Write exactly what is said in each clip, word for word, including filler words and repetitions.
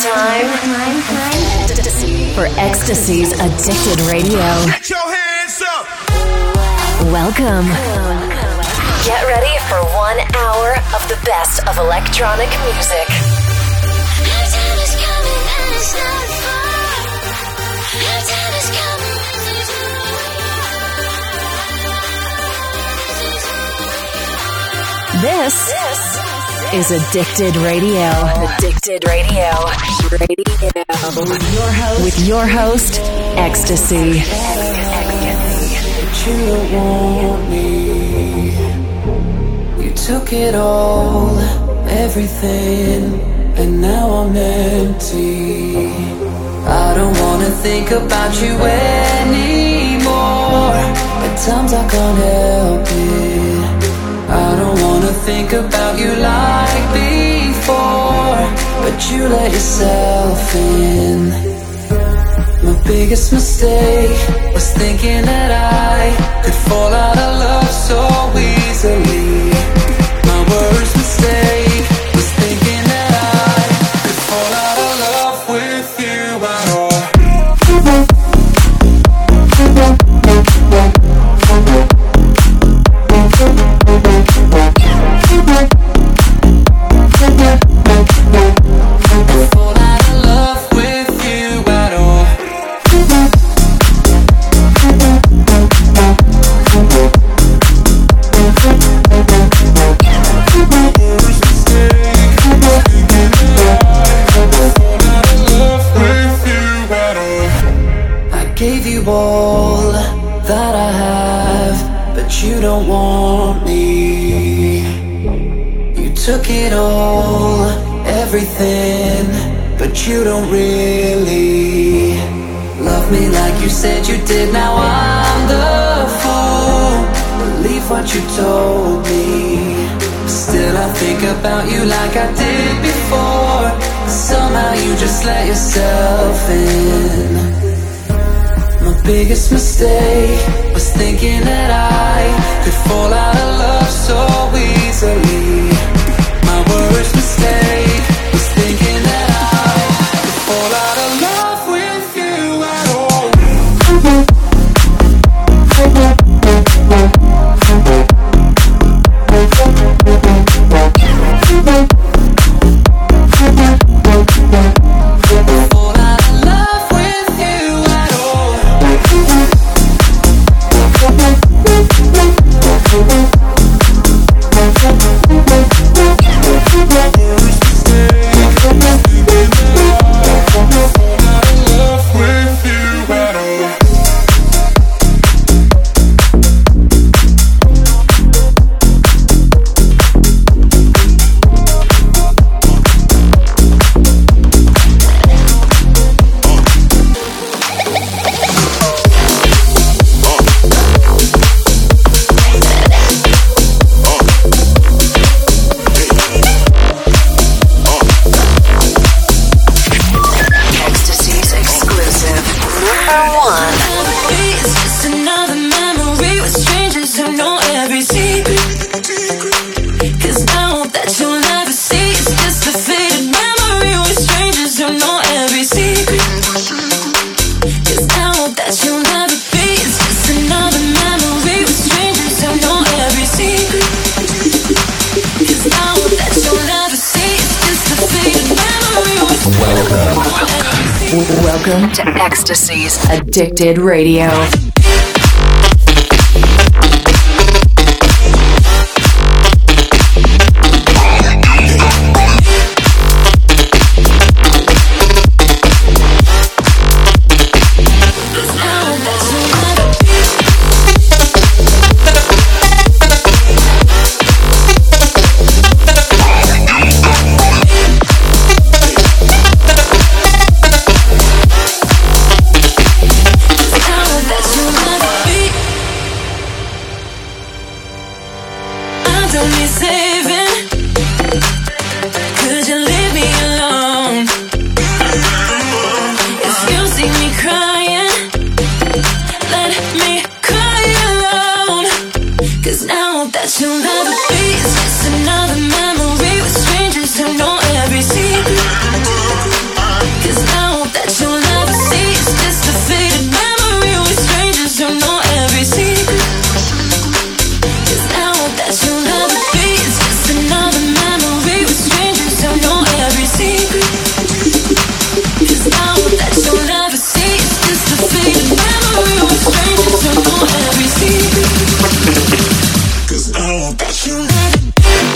time for Ecstasy's Addicted Radio. Get your hands up! Welcome. Get ready for one hour of the best of electronic music. This, this is Addicted Radio. Addicted Radio. Radio. With your host, with your host Ecstasy. But you don't want me. You took it all, everything, and now I'm empty. I don't wanna think about you anymore. At times I can't help it. I don't wanna think about you like before, but you let yourself in. My biggest mistake was thinking that I could fall out of love so easily. My worst mistake was thinking that I could fall out of love with you at all. All that I have, but you don't want me. You took it all, everything, but you don't really love me like you said you did. Now I'm the fool, believe what you told me. Still I think about you like I did before. Somehow you just let yourself in. My biggest mistake was thinking that I could fall out of love so easily. My worst mistake was thinking that I could fall out of love with you at all. Fall out of love with you at all. Welcome to Ecstasy's Addicted Radio. know that you let it.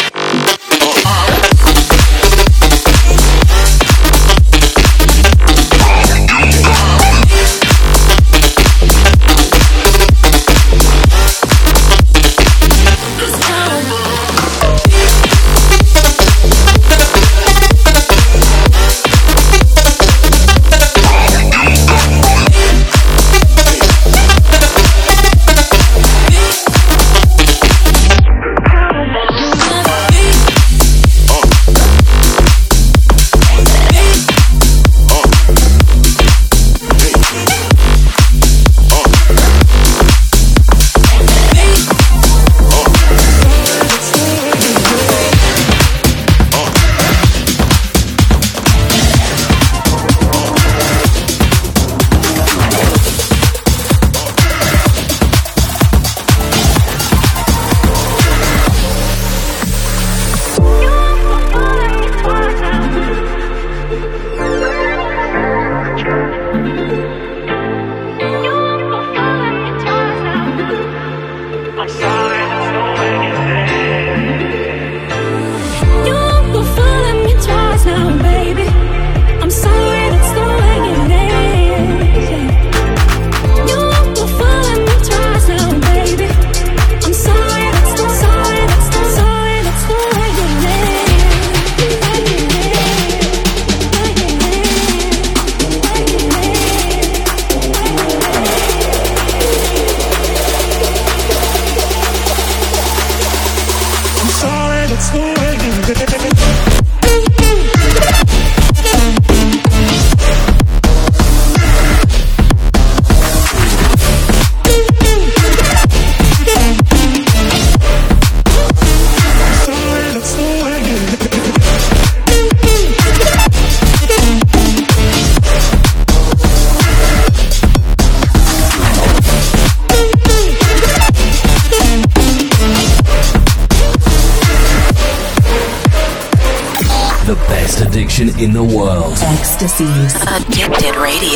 In the world. Ecstasy's Addicted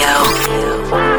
Radio.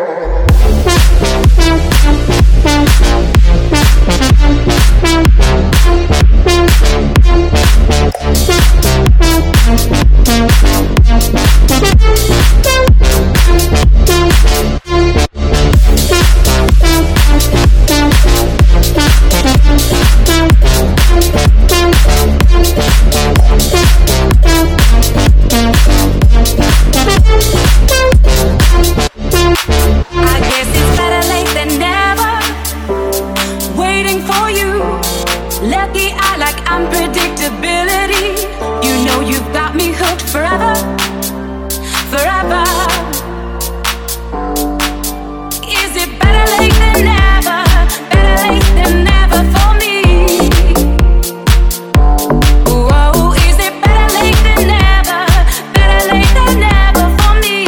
Your love. lucky, I like unpredictability. You know you've got me hooked forever, forever. Is it better late than never? Better late than never for me. Whoa, is it better late than never? Better late than never for me.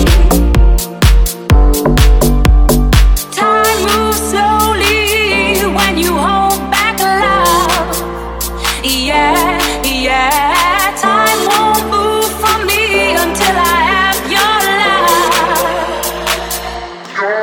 Time moves slowly when you hold back love. Yeah, yeah. Time won't move from me until I have your love. Your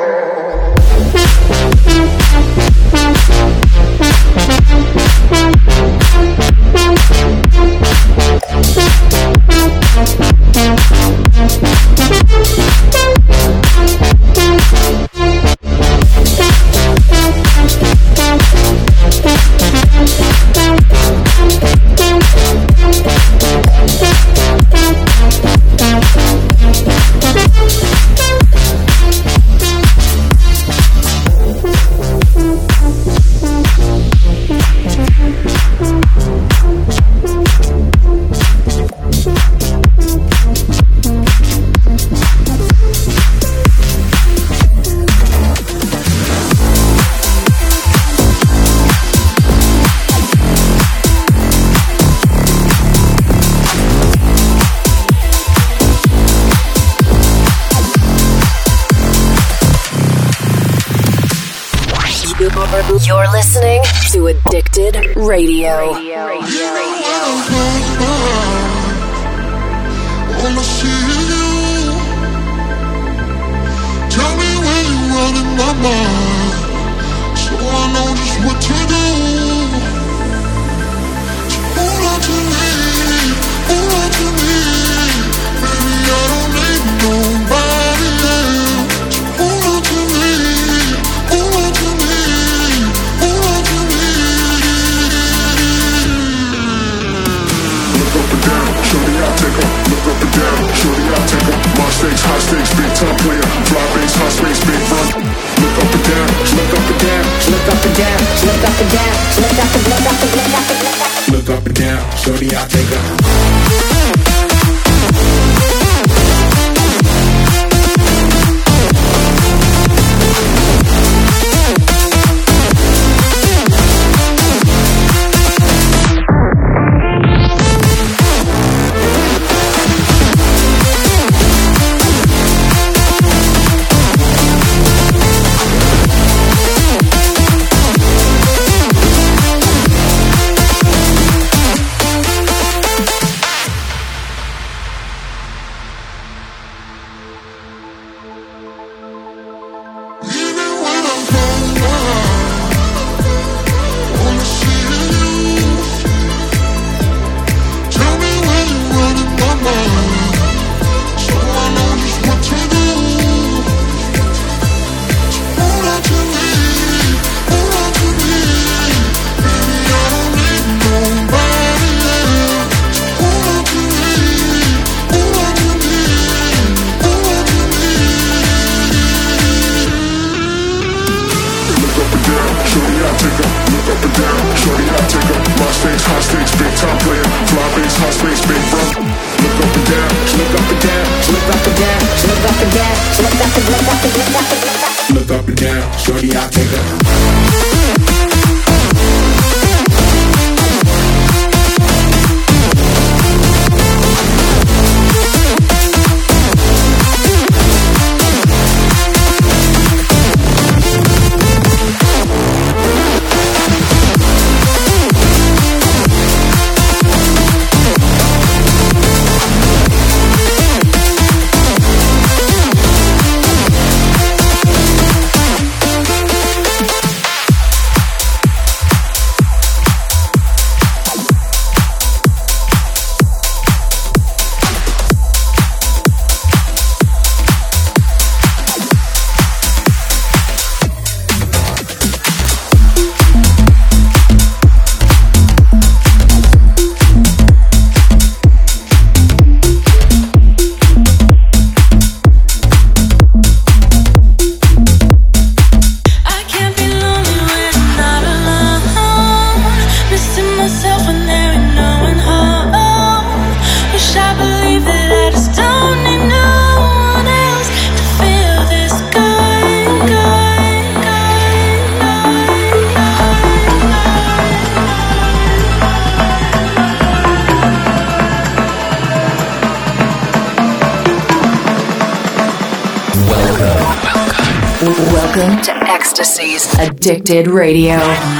You're listening to Addicted Radio. Wanna see you. Tell me when you run in my mind, so I know just what to do. So hold on to me, hold on to me, baby. I don't need nobody else. So hold on to me, hold on to me, hold on to me. Look up and down, shorty, I'll take her. Look up and down, shorty, I'll take her. My stakes, high stakes, big time player. Fly base, high space, big run. Look up and down, look up and down, look up and down, look up and down, look up and look up and look up and look up. Look up and down, shorty, I'll take her. Look up and down, shorty, I'll take her. Welcome to Ecstasy's Addicted Radio.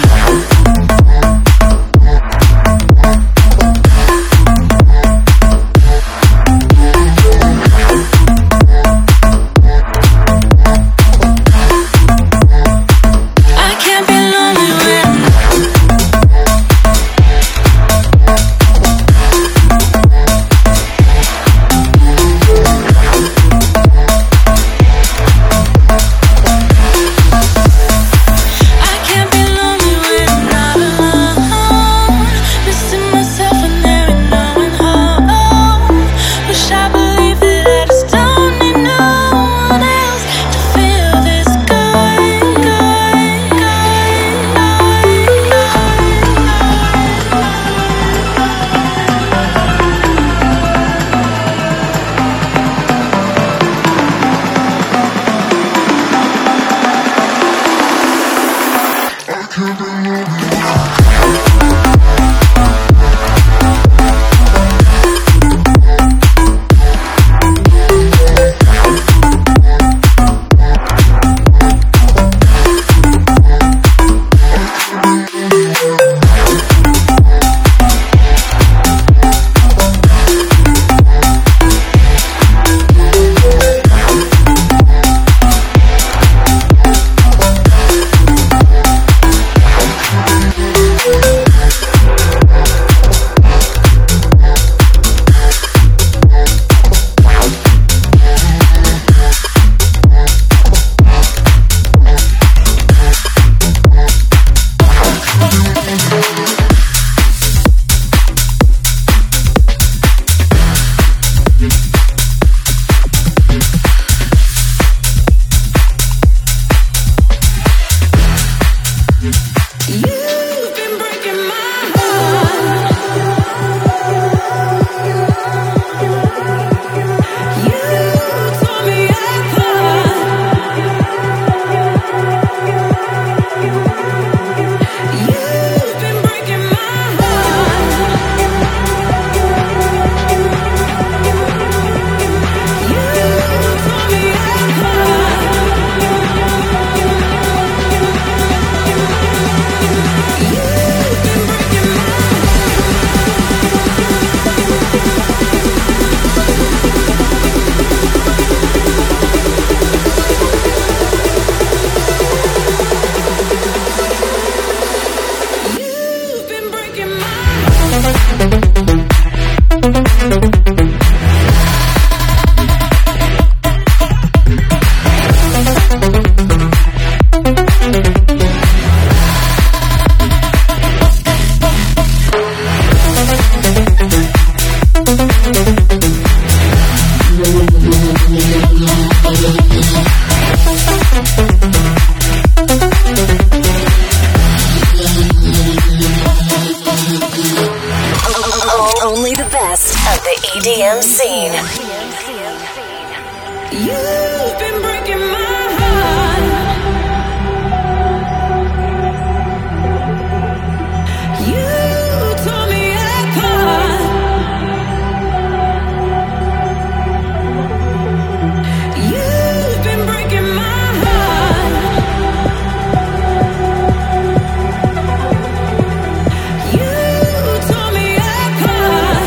Only the best of the E D M scene. You've been breaking my heart. You tore me apart. You've been breaking my heart. You tore me apart.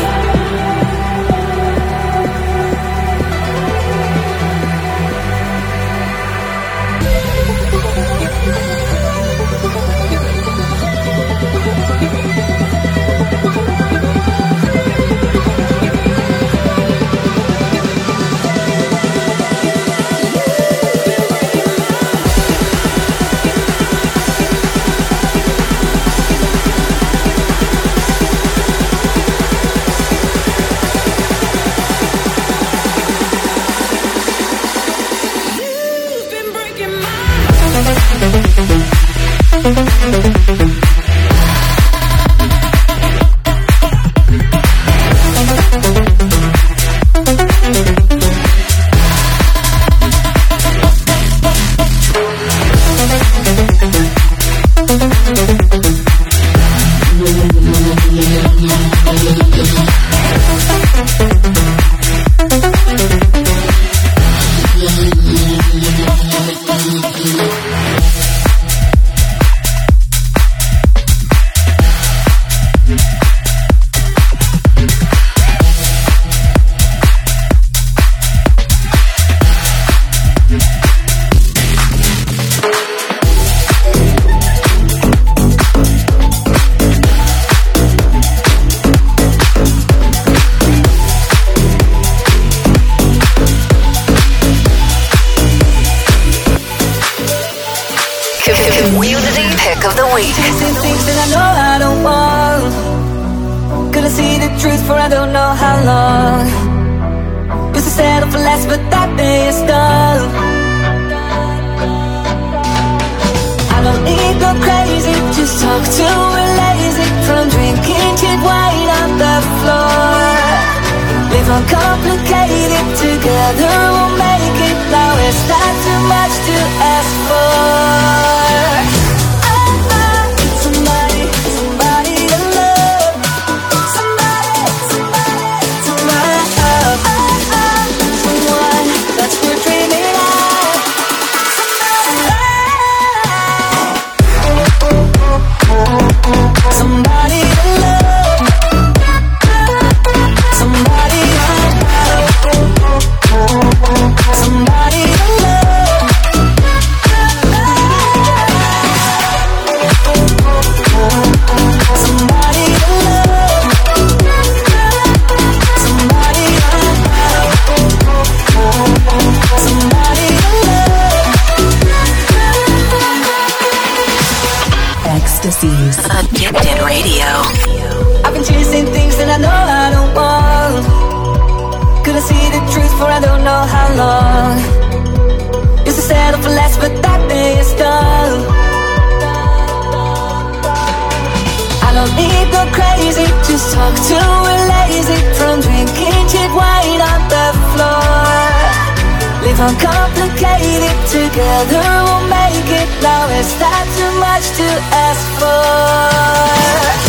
last, but that day is done. I don't need go crazy, just talk to we're lazy. From drinking cheap wine on the floor, live uncomplicated, together we'll make it. Now it's not too much to ask for. Addicted Radio. I've been chasing things that I know I don't want. Couldn't see the truth for I don't know how long. Used to settle for less, but that day is done. I don't need go crazy, just talk to we're lazy. From drinking cheap wine on the floor, live uncomplicated, together we'll make it. Now it's not too much to ask for.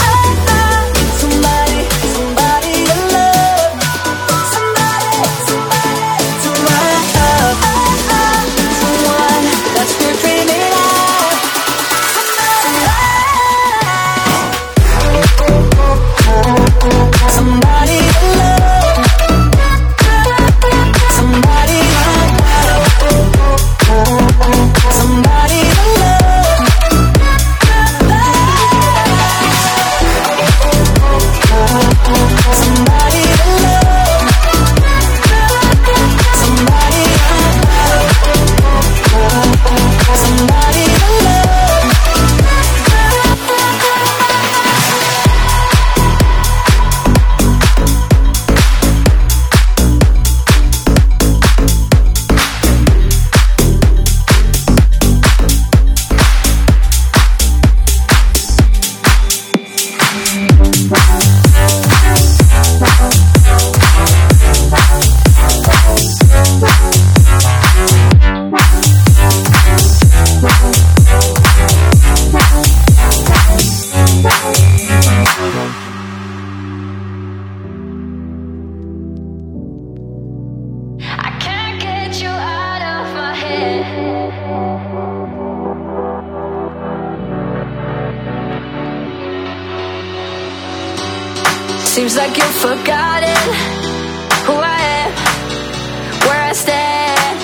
Seems like you've forgotten who I am, where I stand.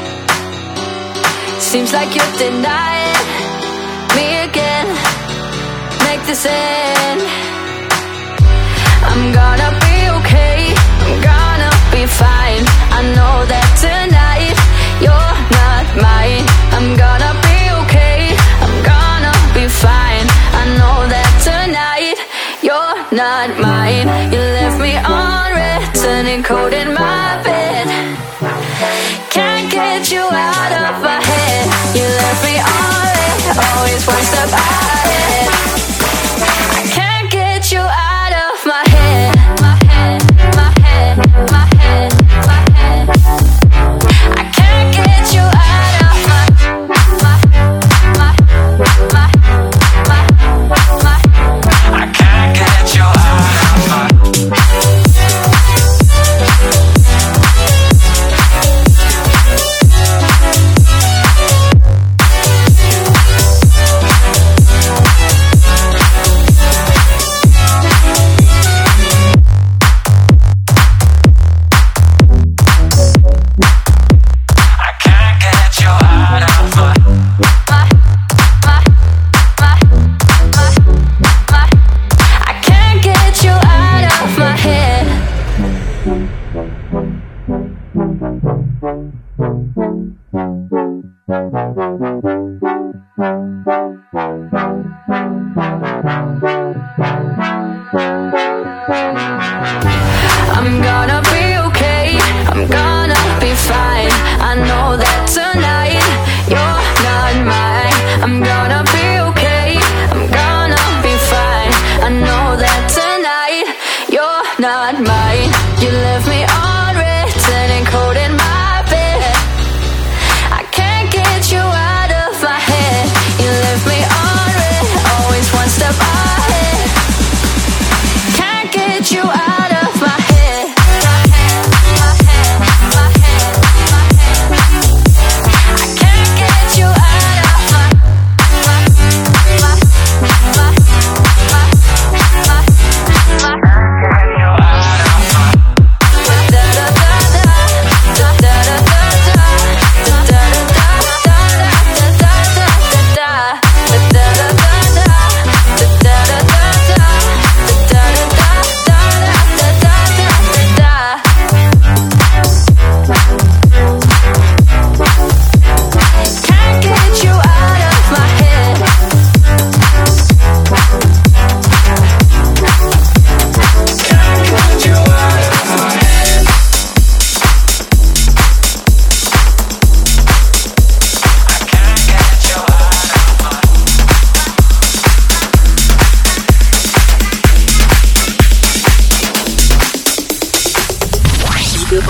Seems like you're denying me again. Make this end. I'm gonna be okay, I'm gonna be fine. I know that tonight you're not mine. I'm gonna be okay, I'm gonna be fine. I know that tonight you're not mine. You left me unwritten in code in my bed. Can't get you out of my head. You left me unread, always one step ahead. I can't get you out of my head. My head, my head, my head, my head. I can't get you out of my my my my my my. I can't get you out of my. I'm gonna be okay, I'm gonna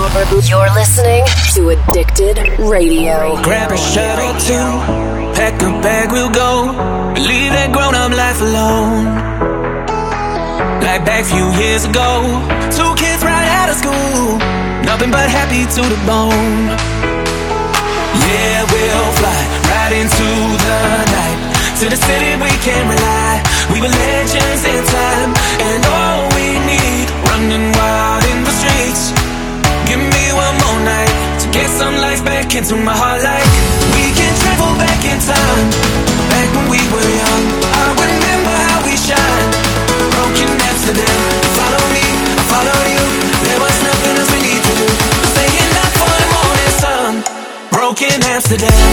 You're listening to Addicted Radio. Grab a shirt or two, pack a bag, we'll go. Leave that grown-up life alone. Like back few years ago, two kids right out of school, nothing but happy to the bone. Yeah, we'll fly right into the night, to the city we can rely. We were legends in time, and all we need, running wild in the streets. Give me one more night to get some life back into my heart. Like we can travel back in time, back when we were young. I remember how we shined, broken Amsterdam. Follow me, I follow you. There was nothing else we need to do. Staying up for the morning sun, broken Amsterdam.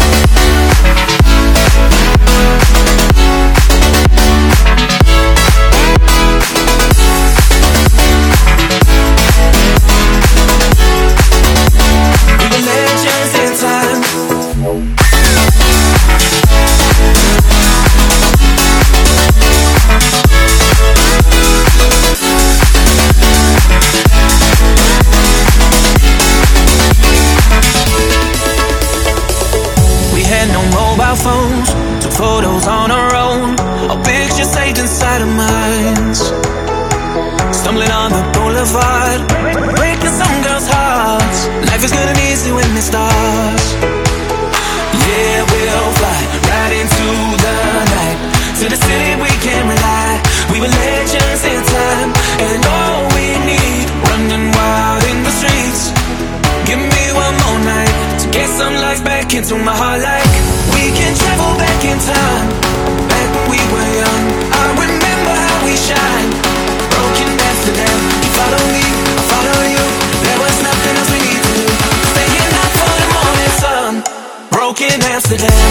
Phones, took photos on our own, our pictures saved inside our minds. Stumbling on the boulevard, breaking some girls' hearts. Life is good and easy when it starts. Yeah, we'll fly right into the night, to the city we can rely. We were legends in time, and all we need, running wild in the streets. Give me one more night to get some life back into my heart. Like we can travel back in time, back when we were young. I remember how we shined, broken Amsterdam. You follow me, I follow you. There was nothing else we need to do. Staying up for the morning sun, broken Amsterdam.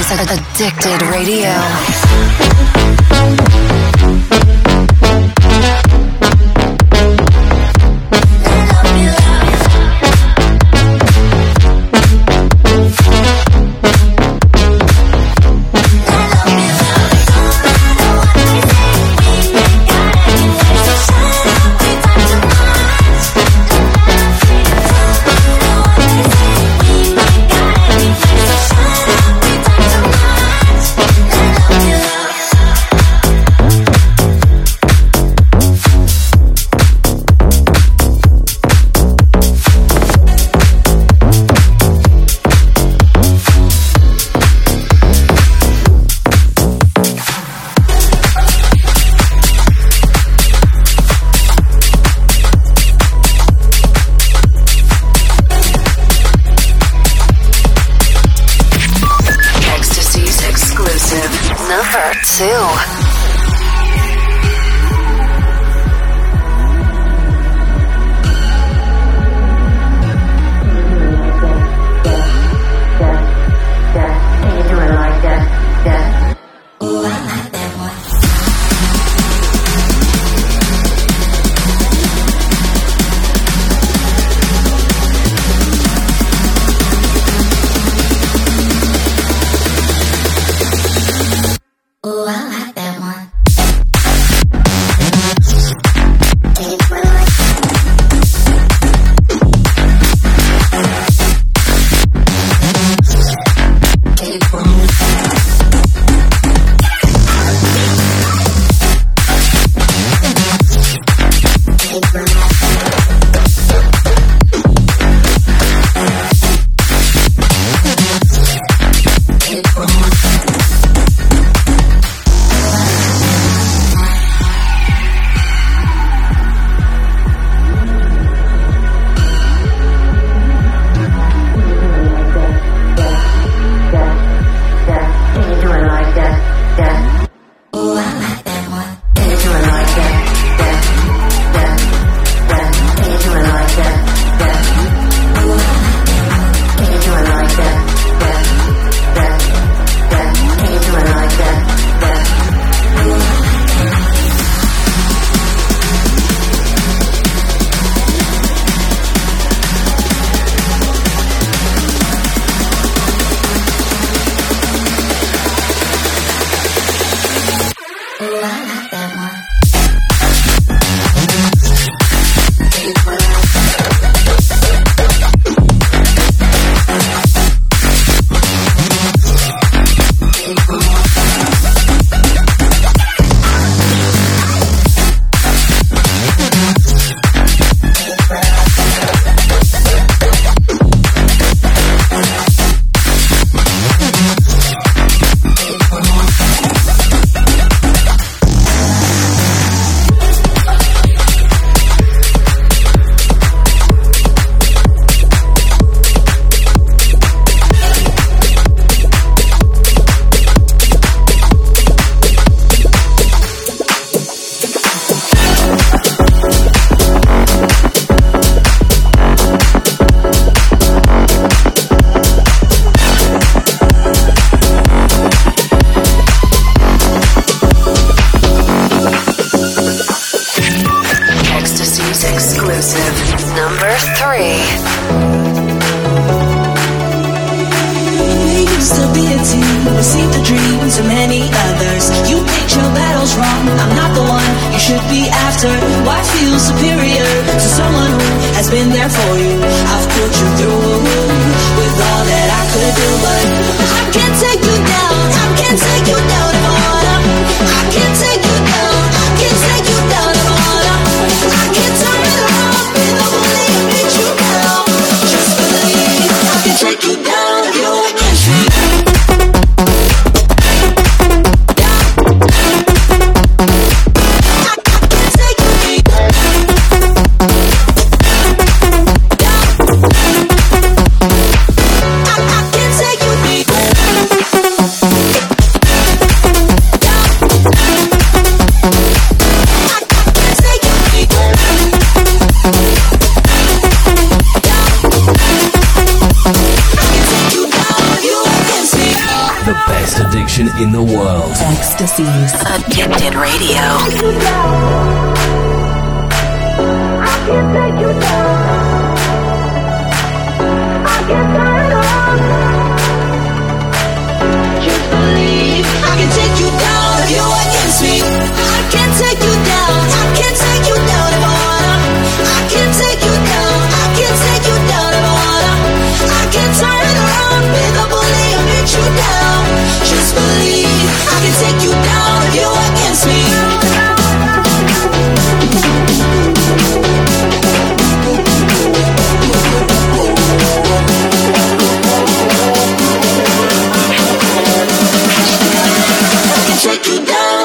Ecstasies Addicted Radio. station in the world. Ecstasy's Addicted Radio. I can't take you down. I can't turn it on. Just believe I can take you down if you're against me. I can't take you down. I can't take you down if I wanna. I can't take you down. I can't take you down if I wanna. I can't turn it around with a bully and beat you down. Just believe I can take you down if you're against me. Take you down,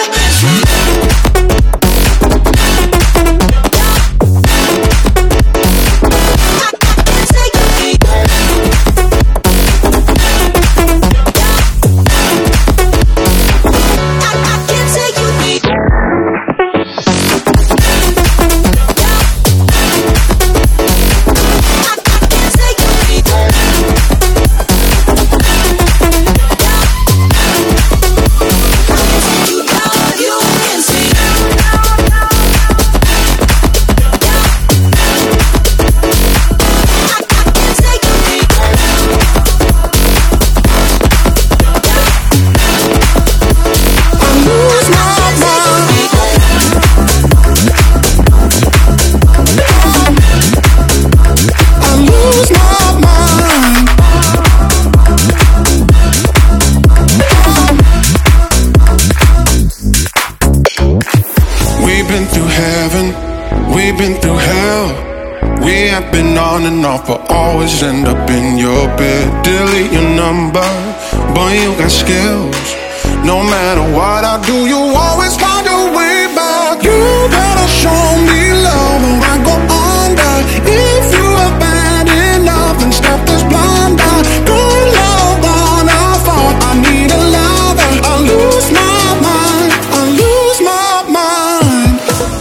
but always end up in your bed. Delete your number, but you got skills. No matter what I do, you always find a way back. You gotta show me love or I go under. If you are bad enough, then stop this blunder. Good love on our fault, I need a lover. I lose my mind, I lose my mind.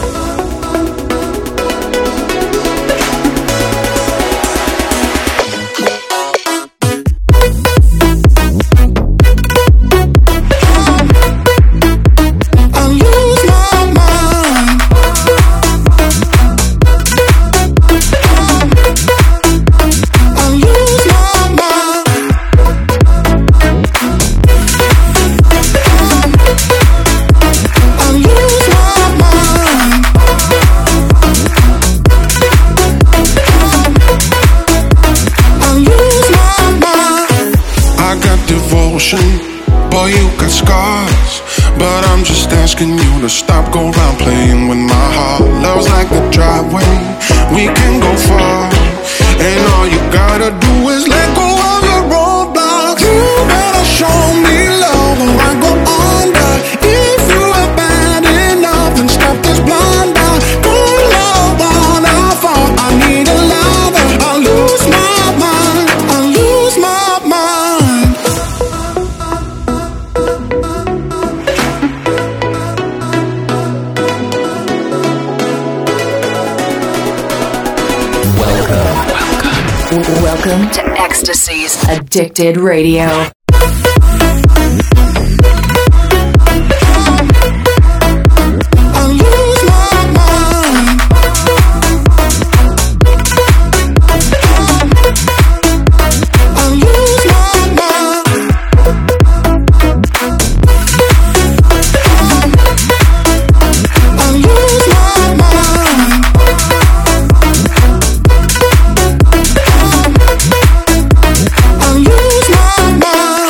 Boy, you got scars, but I'm just asking you to stop, go around playing with my heart. Love's like the driveway, we can go far, and all you gotta do is let go of your roadblocks. You better show me love or I go under. If you are bad enough, then stop this blunder. Good love on our fault, I need a lover. I lose my mind, I lose my mind. Welcome to Ecstasy's Addicted Radio. I lose my mind.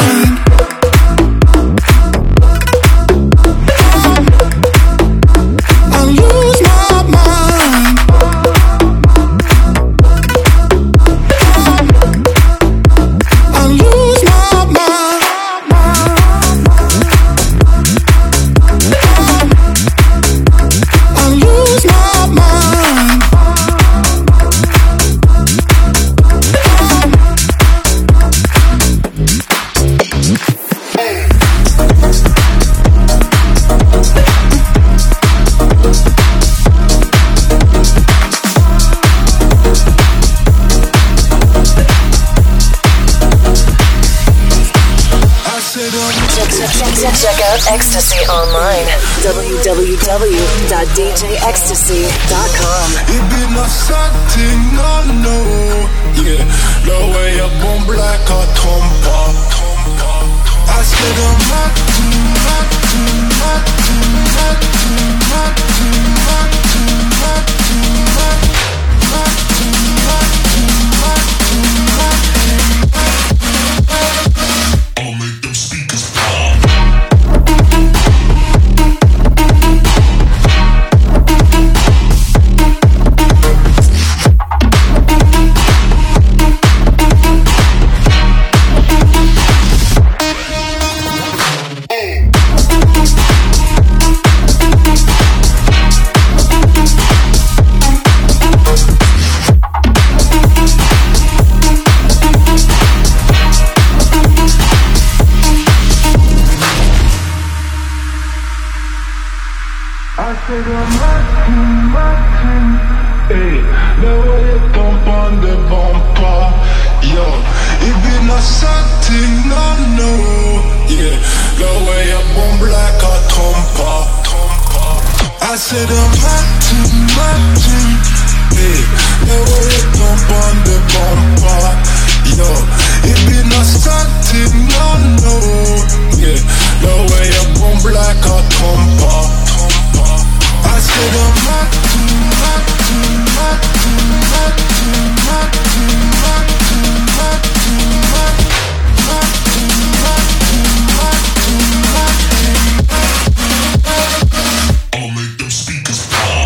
Check out Ecstasy online. w w w dot d j ecstasy dot com. It be my something, no, no. Yeah, the way up on black or tompa. I said I'm not too, not too, not too, not too, not too, not too, not too, not too, not too, not too, not too, not too. I'll make them speakers pop. I'll make them speakers pop.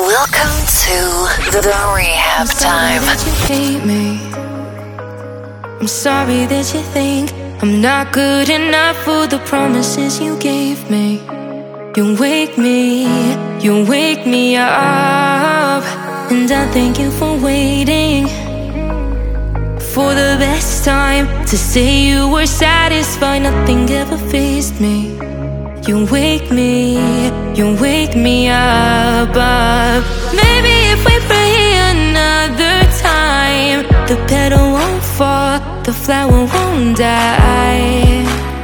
Welcome to the, the rehab time. I'm sorry that you hate me. I'm sorry that you think I'm not good enough for the promises you gave me. You wake me, you wake me up, and I thank you for waiting for the best time to say you were satisfied. Nothing ever fazed me. You wake me, you wake me up, up. Maybe if we pray another time, the petal won't fall, the flower won't die.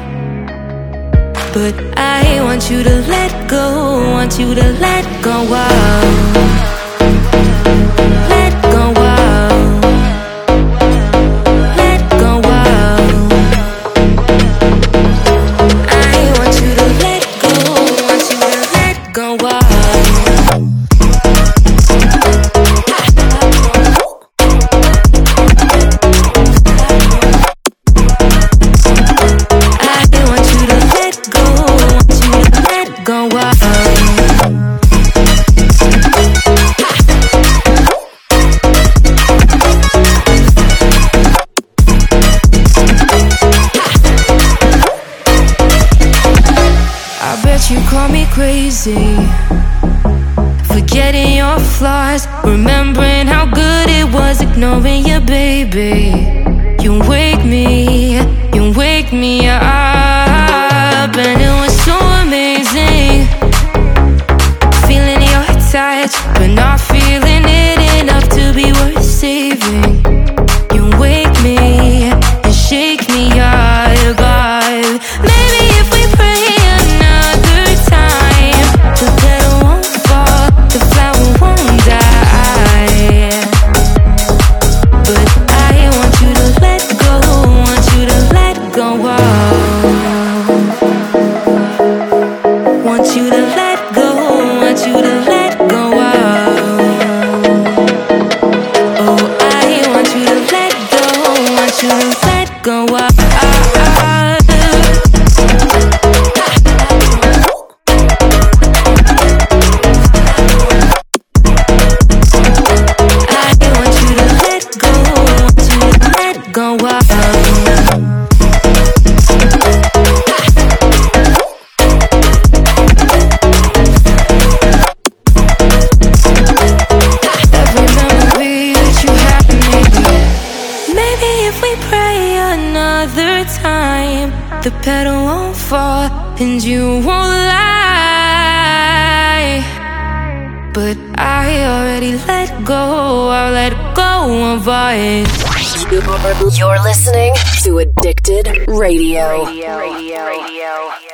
But I want you to let go, want you to let go of, let go of, let go of. I want you to let go, want you to let go of. You call me crazy, forgetting your flaws, remembering how good it was ignoring you, baby. You wake me, you wake me up, and it was so amazing, feeling your touch, but not feeling it enough to be worth saving. You wake me and shake me up, up. Maybe if we pray the petal won't fall, the flower won't die. But I want you to let go, want you to let go of. Want you to let go, want you to let go of. Oh, I want you to let go, want you to let go of. The petal won't fall and you won't lie. But I already let go, I let go of it. You're listening to Addicted Radio. Radio. Radio. Radio.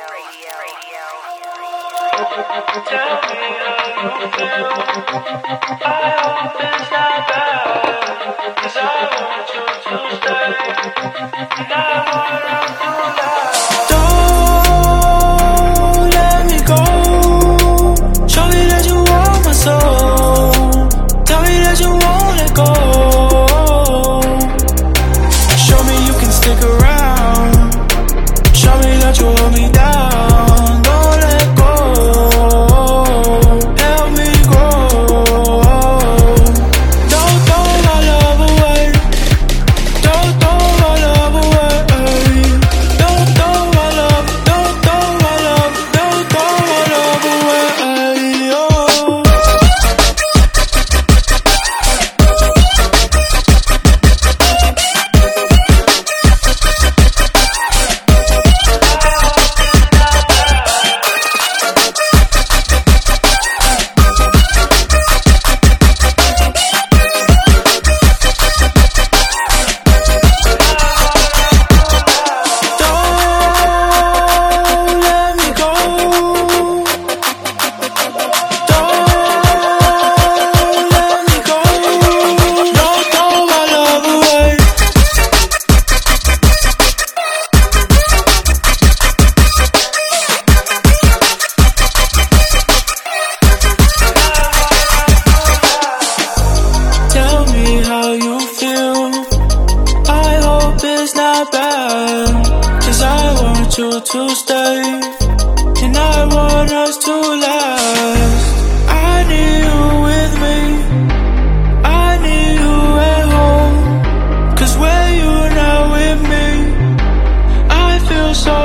Tell me how you feel. I hope it's not bad, 'cause I want you to stay, and I want us to last. Don't let me go. Show me that you want my soul. Tell me that you won't let go. Show me you can stick around. Show me that you hold me down. Don't let go. Help me grow. Don't throw my love away. Don't throw my love away. Don't throw my love. Don't throw my love. Don't throw my love away. Oh. you to stay, and I want us to last. I need you with so